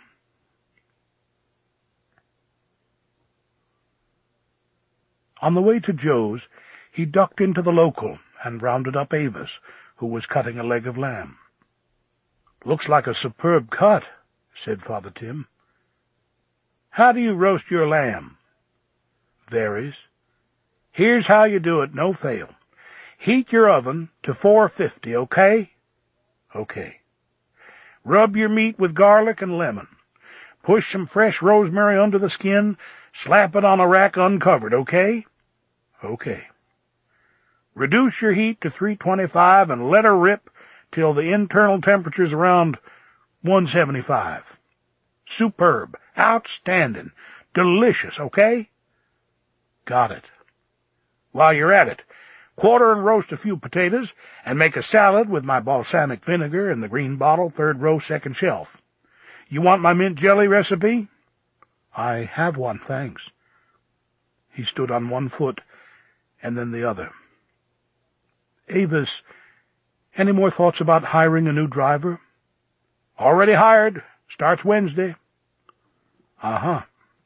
On the way to Joe's, he ducked into the local and rounded up Avis, who was cutting a leg of lamb. "Looks like a superb cut," said Father Tim. "How do you roast your lamb?" "Varies. Here's how you do it, no fail. Heat your oven to four fifty, okay?" "Okay." "Rub your meat with garlic and lemon. Push some fresh rosemary under the skin. Slap it on a rack uncovered, okay?" "Okay." "Reduce your heat to three twenty-five and let her rip till the internal temperature's around one seventy-five. Superb. Outstanding. Delicious, okay?" "Got it." "While you're at it, quarter and roast a few potatoes, and make a salad with my balsamic vinegar in the green bottle, third row, second shelf. You want my mint jelly recipe?" "I have one, thanks." He stood on one foot, and then the other. "Avis, any more thoughts about hiring a new driver?" "Already hired. Starts Wednesday." "Uh-huh."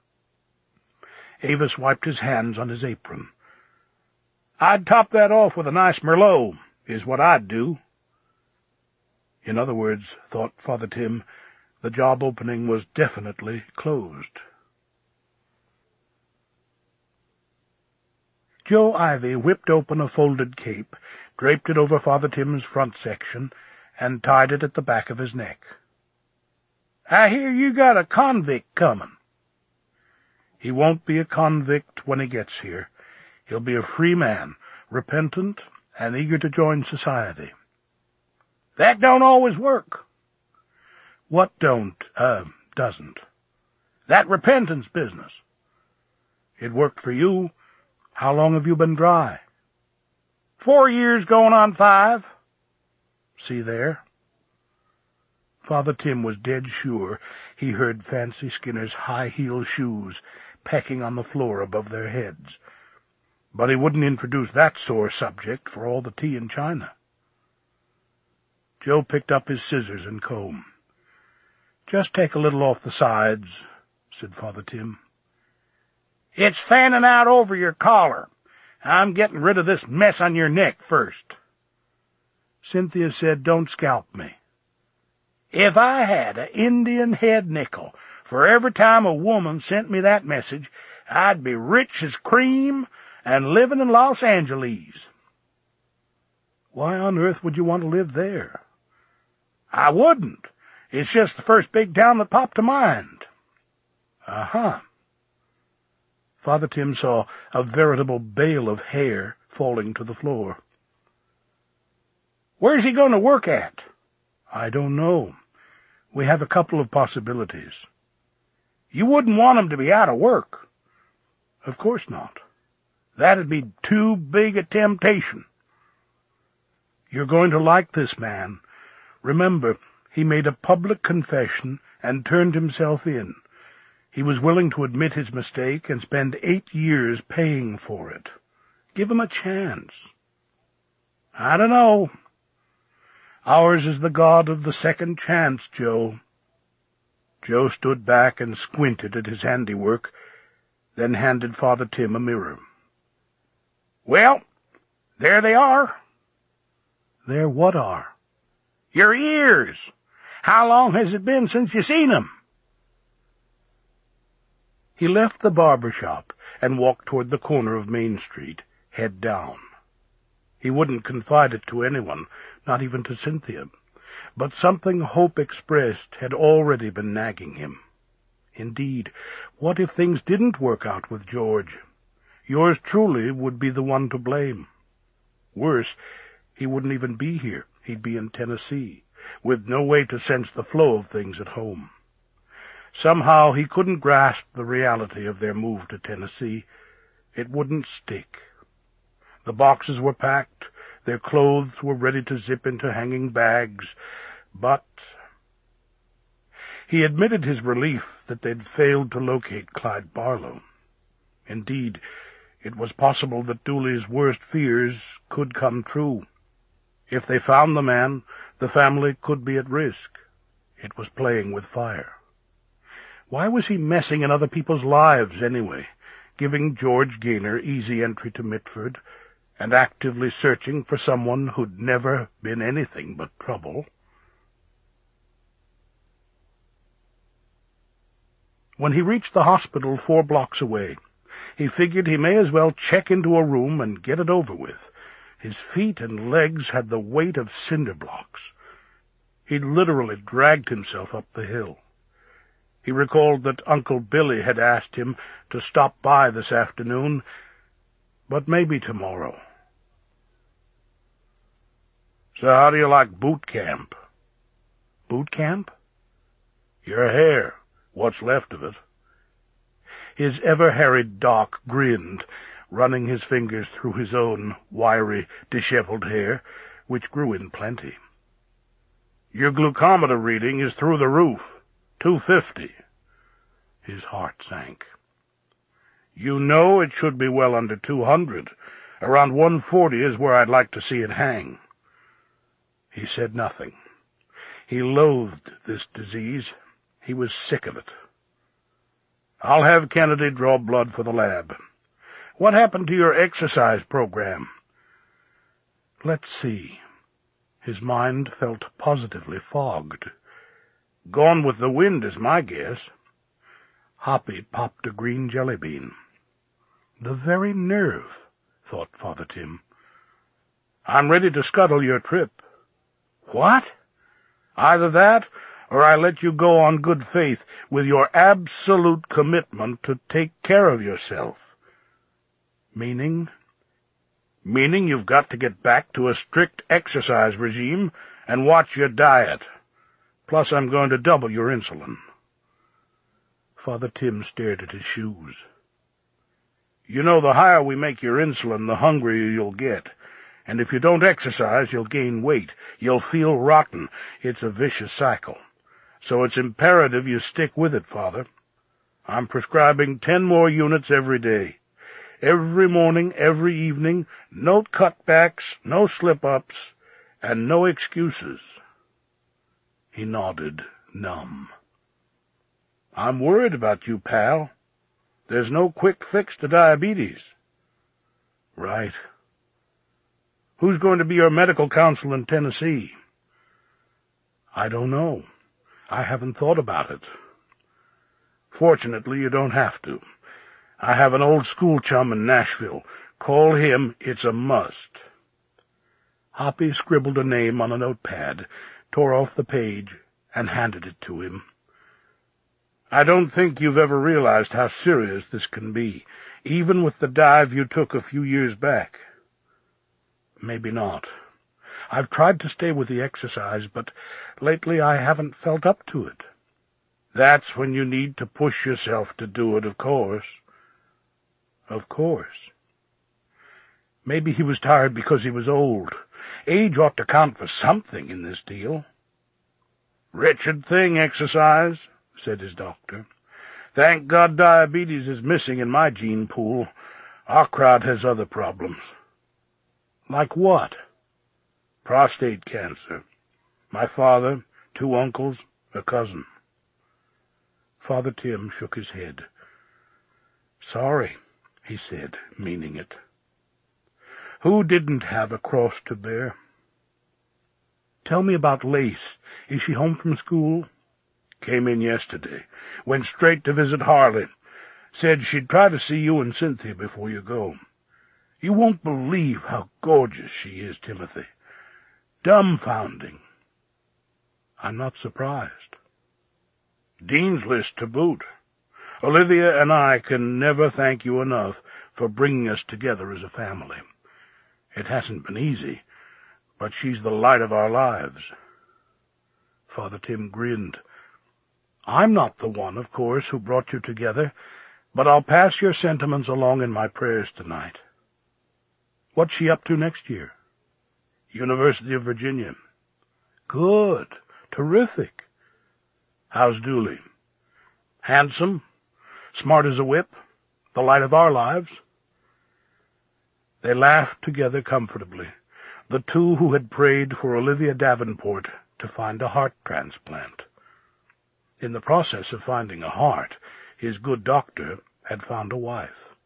Avis wiped his hands on his apron. "I'd top that off with a nice Merlot, is what I'd do." In other words, thought Father Tim, the job opening was definitely closed. Joe Ivy whipped open a folded cape, draped it over Father Tim's front section, and tied it at the back of his neck. "I hear you got a convict coming." "He won't be a convict when he gets here. He'll be a free man, repentant and eager to join society." "That don't always work." "What don't, uh, doesn't?" "That repentance business." "It worked for you. How long have you been dry?" Four years going on five." "See there?" Father Tim was dead sure he heard Fancy Skinner's high-heeled shoes pecking on the floor above their heads, but he wouldn't introduce that sore subject for all the tea in China. Joe picked up his scissors and comb. "Just take a little off the sides," said Father Tim. "It's fanning out over your collar. I'm getting rid of this mess on your neck first." Cynthia said, "Don't scalp me." "If I had an Indian head nickel for every time a woman sent me that message, I'd be rich as cream and living in Los Angeles." "Why on earth would you want to live there?" "I wouldn't. It's just the first big town that popped to mind." "Uh-huh." Father Tim saw a veritable bale of hair falling to the floor. "Where's he going to work at?" "I don't know. We have a couple of possibilities." "You wouldn't want him to be out of work." "Of course not." "That'd be too big a temptation." "You're going to like this man. Remember, he made a public confession and turned himself in. He was willing to admit his mistake and spend eight years paying for it. Give him a chance." "I don't know." "Ours is the God of the second chance, Joe." Joe stood back and squinted at his handiwork, then handed Father Tim a mirror. "Well, there they are." "There what are?" "Your ears. How long has it been since you seen 'em?" He left the barber shop and walked toward the corner of Main Street, head down. He wouldn't confide it to anyone, not even to Cynthia, but something Hope expressed had already been nagging him. Indeed, what if things didn't work out with George? Yours truly would be the one to blame. Worse, He wouldn't even be here. He'd be in Tennessee, with no way to sense the flow of things at home. Somehow he couldn't grasp the reality of their move to Tennessee. It wouldn't stick. The boxes were packed, their clothes were ready to zip into hanging bags, but... He admitted his relief that they'd failed to locate Clyde Barlow. Indeed, it was possible that Dooley's worst fears could come true. If they found the man, the family could be at risk. It was playing with fire. Why was he messing in other people's lives anyway, giving George Gaynor easy entry to Mitford, and actively searching for someone who'd never been anything but trouble? When he reached the hospital four blocks away, he figured he may as well check into a room and get it over with. His feet and legs had the weight of cinder blocks. He'd literally dragged himself up the hill. He recalled that Uncle Billy had asked him to stop by this afternoon, but maybe tomorrow. So how do you like boot camp? Boot camp? Your hair, what's left of it. His ever-harried Doc grinned, running his fingers through his own wiry, disheveled hair, which grew in plenty. Your glucometer reading is through the roof. Two fifty. His heart sank. You know it should be well under two hundred. Around one forty is where I'd like to see it hang. He said nothing. He loathed this disease. He was sick of it. I'll have Kennedy draw blood for the lab. What happened to your exercise program? Let's see. His mind felt positively fogged. Gone with the wind is my guess. Hoppy popped a green jelly bean. The very nerve, thought Father Tim. I'm ready to scuttle your trip. What? Either that, or I let you go on good faith with your absolute commitment to take care of yourself. Meaning? Meaning you've got to get back to a strict exercise regime and watch your diet. Plus I'm going to double your insulin. Father Tim stared at his shoes. You know, the higher we make your insulin, the hungrier you'll get. And if you don't exercise, you'll gain weight. You'll feel rotten. It's a vicious cycle. So it's imperative you stick with it, Father. I'm prescribing ten more units every day. Every morning, every evening, no cutbacks, no slip-ups, and no excuses. He nodded, numb. I'm worried about you, pal. There's no quick fix to diabetes. Right. Who's going to be your medical counsel in Tennessee? I don't know. I haven't thought about it. Fortunately, you don't have to. I have an old school chum in Nashville. Call him. It's a must. Hoppy scribbled a name on a notepad, tore off the page, and handed it to him. I don't think you've ever realized how serious this can be, even with the dive you took a few years back. Maybe not. I've tried to stay with the exercise, but lately I haven't felt up to it. That's when you need to push yourself to do it, of course. Of course. Maybe he was tired because he was old. Age ought to count for something in this deal. Wretched thing, exercise, said his doctor. Thank God diabetes is missing in my gene pool. Our crowd has other problems. Like what? Prostate cancer. My father, two uncles, a cousin. Father Tim shook his head. Sorry, he said, meaning it. Who didn't have a cross to bear? Tell me about Lace. Is she home from school? Came in yesterday. Went straight to visit Harley. Said she'd try to see you and Cynthia before you go. You won't believe how gorgeous she is, Timothy. Dumbfounding. I'm not surprised. Dean's List to boot. Olivia and I can never thank you enough for bringing us together as a family. It hasn't been easy, But she's the light of our lives. Father Tim grinned. I'm not the one, of course, who brought you together, but I'll pass your sentiments along in my prayers tonight. What's she up to next year? University of Virginia. Good. Terrific. How's Dooley? Handsome? Smart as a whip? The light of our lives? They laughed together comfortably, the two who had prayed for Olivia Davenport to find a heart transplant. In the process of finding a heart, his good doctor had found a wife.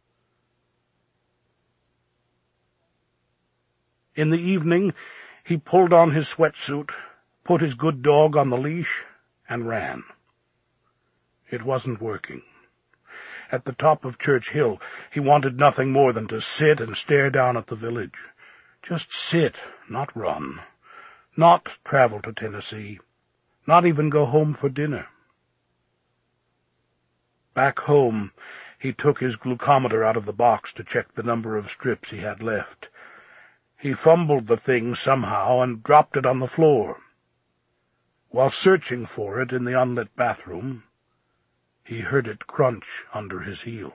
In the evening, he pulled on his sweatsuit, put his good dog on the leash, and ran. It wasn't working. At the top of Church Hill, he wanted nothing more than to sit and stare down at the village. Just sit, not run. Not travel to Tennessee. Not even go home for dinner. Back home, he took his glucometer out of the box to check the number of strips he had left. He fumbled the thing somehow and dropped it on the floor. While searching for it in the unlit bathroom, he heard it crunch under his heel.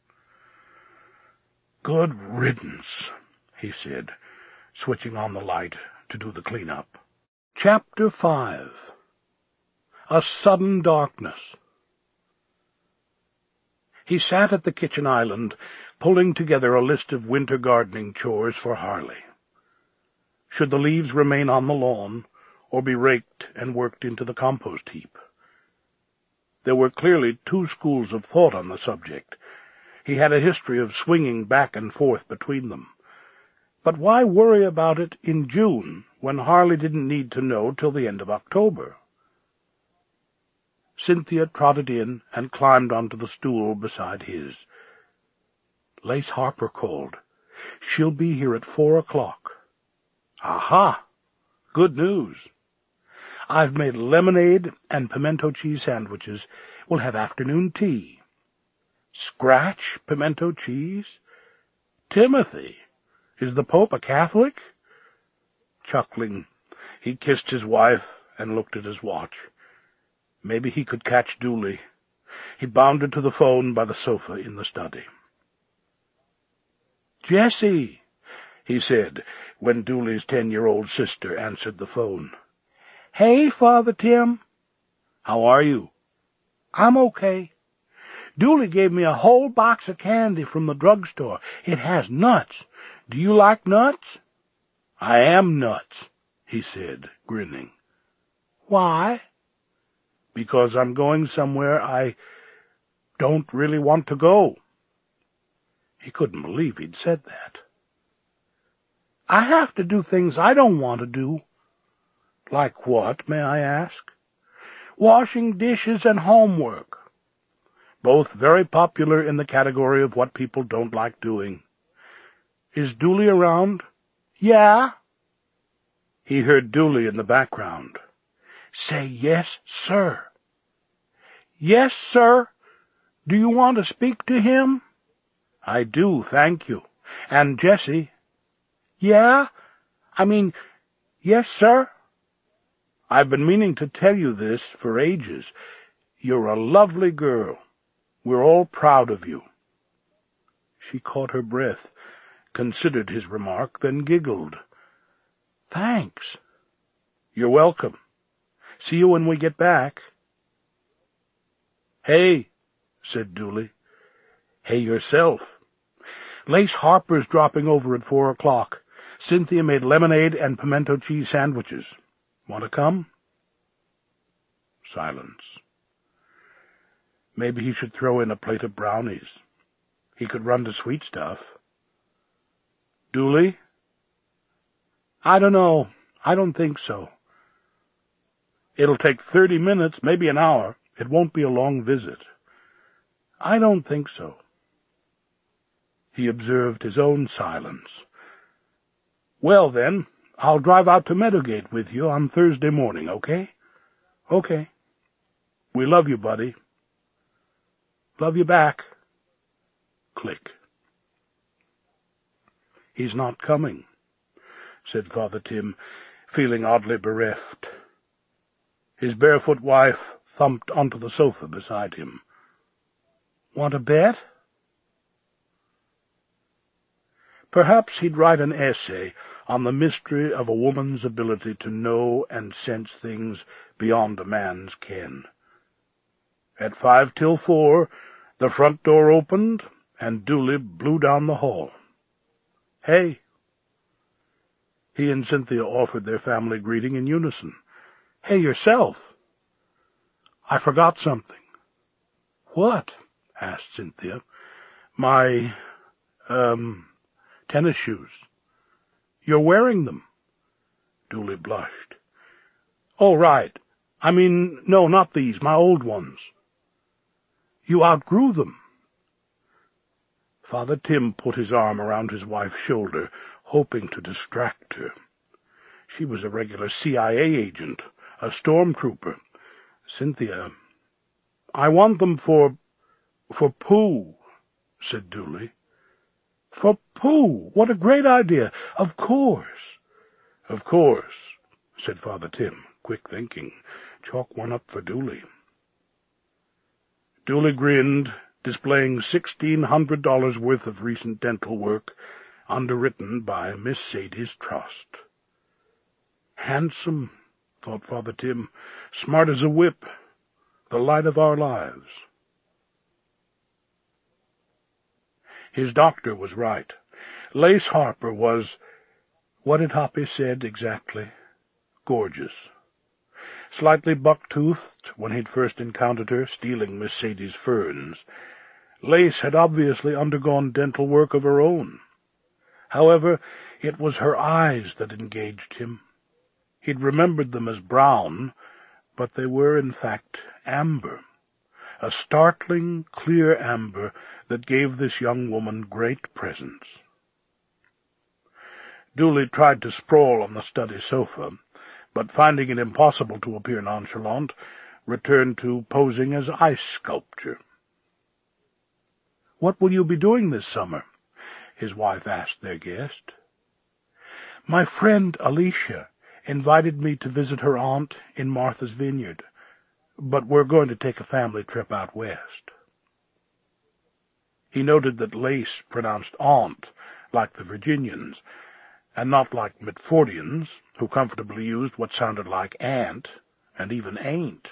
"Good riddance," he said, switching on the light to do the clean-up. Chapter five. A Sudden Darkness. He sat at the kitchen island, pulling together a list of winter gardening chores for Harley. Should the leaves remain on the lawn, or be raked and worked into the compost heap? There were clearly two schools of thought on the subject. He had a history of swinging back and forth between them. But why worry about it in June, when Harley didn't need to know till the end of October? Cynthia trotted in and climbed onto the stool beside his. Lace Harper called. She'll be here at four o'clock. Aha! Good news. I've made lemonade and pimento cheese sandwiches. We'll have afternoon tea. Scratch pimento cheese? Timothy, is the Pope a Catholic? Chuckling, he kissed his wife and looked at his watch. Maybe he could catch Dooley. He bounded to the phone by the sofa in the study. "Jessie," he said, when Dooley's ten-year-old sister answered the phone. "Hey, Father Tim." "How are you?" "I'm okay. Dooley gave me a whole box of candy from the drugstore. It has nuts. Do you like nuts?" "I am nuts," he said, grinning. "Why?" "Because I'm going somewhere I don't really want to go." He couldn't believe he'd said that. "I have to do things I don't want to do." "Like what, may I ask?" "Washing dishes and homework." Both very popular in the category of what people don't like doing. "Is Dooley around?" "Yeah." He heard Dooley in the background. "Say yes, sir." "Yes, sir. Do you want to speak to him?" "I do, thank you. And Jessie?" "Yeah? I mean, yes, sir." "I've been meaning to tell you this for ages. You're a lovely girl. We're all proud of you." She caught her breath, considered his remark, then giggled. "Thanks." "You're welcome. See you when we get back." "Hey," said Dooley. "Hey yourself. Lace Harper's dropping over at four o'clock. Cynthia made lemonade and pimento cheese sandwiches. Want to come?" Silence. Maybe he should throw in a plate of brownies. He could run to sweet stuff. "Dooley?" "I don't know. I don't think so." "It'll take thirty minutes, maybe an hour. It won't be a long visit." "I don't think so." He observed his own silence. "Well, then, I'll drive out to Meadowgate with you on Thursday morning, okay?" "Okay." "We love you, buddy." "Love you back." Click. He's not coming. said Father Tim, feeling oddly bereft. His barefoot wife thumped onto the sofa beside him. "Want a bet?" Perhaps he'd write an essay on the mystery of a woman's ability to know and sense things beyond a man's ken. At five till four, the front door opened, and Dooley blew down the hall. "Hey!" He and Cynthia offered their family greeting in unison. "Hey, yourself!" "I forgot something." "What?" asked Cynthia. "My, um, tennis shoes." "You're wearing them." Dooley blushed. "Oh, right. I mean, no, not these, my old ones." "You outgrew them." Father Tim put his arm around his wife's shoulder, hoping to distract her. She was a regular C I A agent, a stormtrooper. Cynthia, "I want them for... for Pooh," said Dooley. "For Pooh! What a great idea! Of course." "Of course," said Father Tim, quick thinking. Chalk one up for Dooley. Dooley grinned, displaying sixteen hundred dollars worth of recent dental work, underwritten by Miss Sadie's trust. Handsome, thought Father Tim, smart as a whip, the light of our lives. His doctor was right. Lace Harper was, what had Hoppy said exactly? Gorgeous. Slightly buck-toothed when he'd first encountered her stealing Miss Sadie's ferns, Lace had obviously undergone dental work of her own. However, it was her eyes that engaged him. He'd remembered them as brown, but they were, in fact, amber, a startling, clear amber that gave this young woman great presence. Dooley tried to sprawl on the study sofa, but finding it impossible to appear nonchalant, returned to posing as ice sculpture. "What will you be doing this summer?" his wife asked their guest. "My friend Alicia invited me to visit her aunt in Martha's Vineyard, but we're going to take a family trip out west." He noted that Lace pronounced aunt like the Virginians, and not like Mitfordians, who comfortably used what sounded like aunt, and even ain't.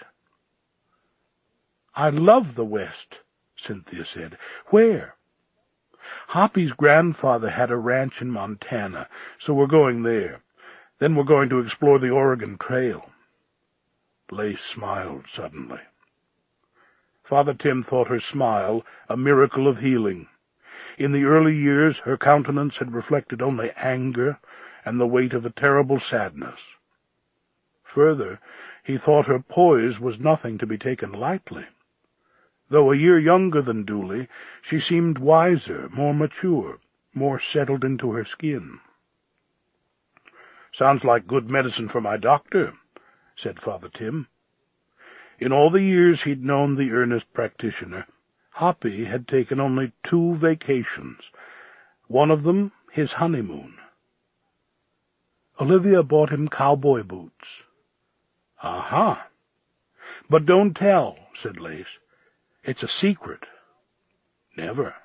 "I love the West," Cynthia said. "Where?" "Hoppy's grandfather had a ranch in Montana, so we're going there. Then we're going to explore the Oregon Trail." Lace smiled suddenly. Father Tim thought her smile a miracle of healing. In the early years her countenance had reflected only anger and the weight of a terrible sadness. Further, he thought her poise was nothing to be taken lightly. Though a year younger than Dooley, she seemed wiser, more mature, more settled into her skin. "Sounds like good medicine for my doctor," said Father Tim. In all the years he'd known the earnest practitioner, Hoppy had taken only two vacations, one of them his honeymoon. Olivia bought him cowboy boots. "Aha! But don't tell," said Lace. "It's a secret." "Never."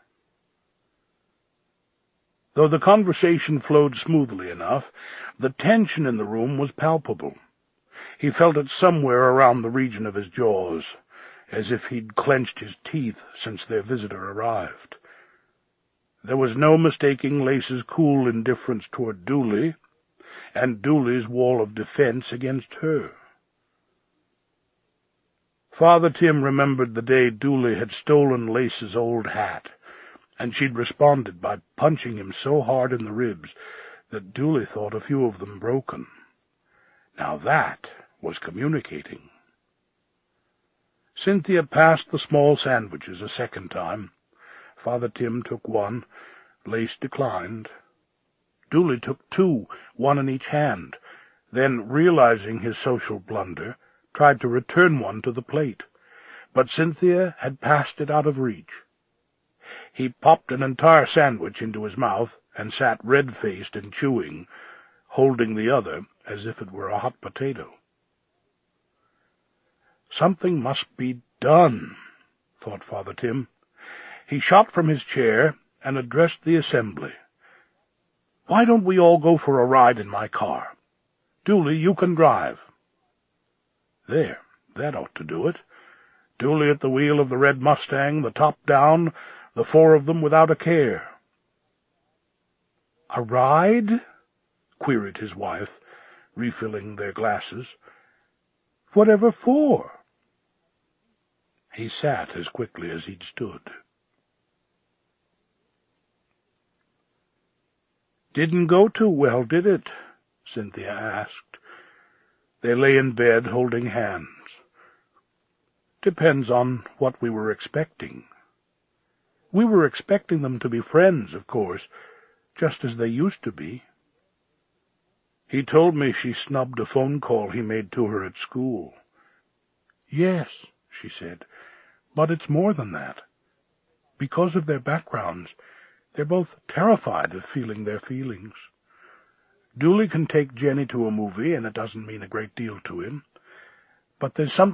Though the conversation flowed smoothly enough, the tension in the room was palpable. He felt it somewhere around the region of his jaws, as if he'd clenched his teeth since their visitor arrived. There was no mistaking Lace's cool indifference toward Dooley, and Dooley's wall of defense against her. Father Tim remembered the day Dooley had stolen Lace's old hat, and she'd responded by punching him so hard in the ribs that Dooley thought a few of them broken. Now that was communicating. Cynthia passed the small sandwiches a second time. Father Tim took one. Lace declined. Dooley took two, one in each hand, then, realizing his social blunder, tried to return one to the plate, but Cynthia had passed it out of reach. He popped an entire sandwich into his mouth and sat red-faced and chewing, holding the other as if it were a hot potato. Something must be done, thought Father Tim. He shot from his chair and addressed the assembly. Why don't we all go for a ride in my car? Dooley, you can drive. There, that ought to do it. Dooley at the wheel of the red Mustang, the top down, the four of them without a care. A ride? Queried his wife, refilling their glasses. Whatever for? He sat as quickly as he'd stood. Didn't go too well, did it? Cynthia asked. They lay in bed holding hands. Depends on what we were expecting. We were expecting them to be friends, of course, just as they used to be. He told me she snubbed a phone call he made to her at school. Yes, she said, but it's more than that. Because of their backgrounds, they're both terrified of feeling their feelings. Dooley can take Jenny to a movie, and it doesn't mean a great deal to him, but there's something